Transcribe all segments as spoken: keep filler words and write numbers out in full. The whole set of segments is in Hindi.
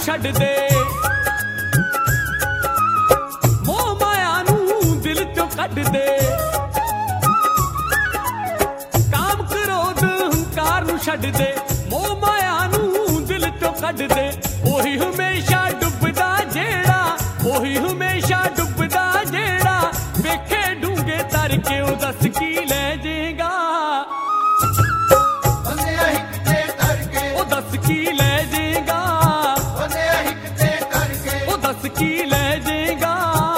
छड्ड दे, मोह माया नू दिल चों कढ दे, काम क्रोध हंकार नू छड्ड दे, मोह माया नू दिल चों कढ दे। ओही हमेशा डुबदा जेड़ा, ओही हमेशा डुबदा जेड़ा, वेखे डूंगे तर के ओ दस की ले जेगा, ओ दस की ले जेगा, ओ दस की ले जेगा।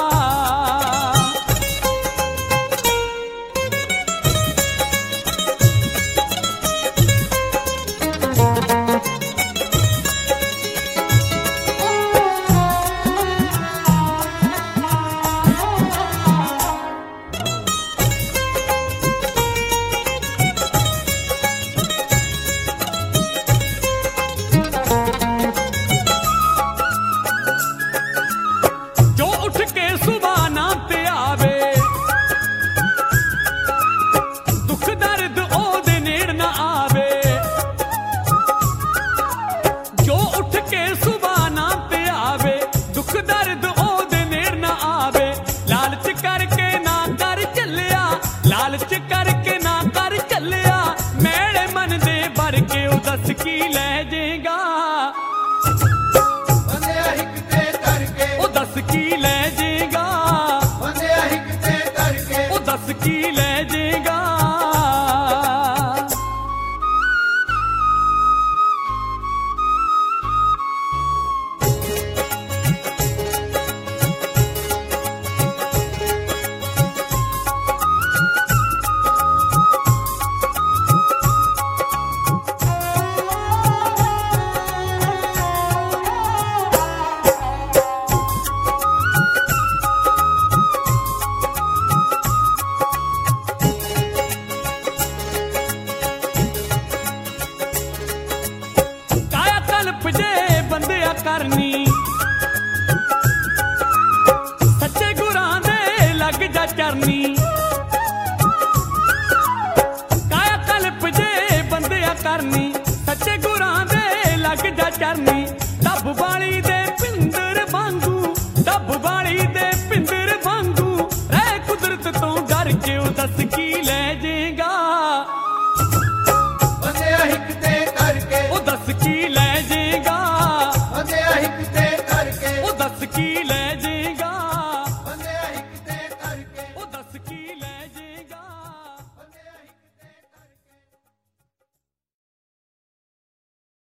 लालच करके ना कर चलिया, मेरे मन दे भर के ओ दस की ले जेगा, ओ दस की ले जेगा, ओ दस की ले जेगा। करनी सच्चे गुरां दे लग जा चरनी, काया कल्प जे बंदिया करनी, सच्चे गुरां दे लग जा चरनी। डब वाली दे पिंदर वांगू, डब वाली दे पिंदर वांगू, रह कुदरत तो डर के ओ दस की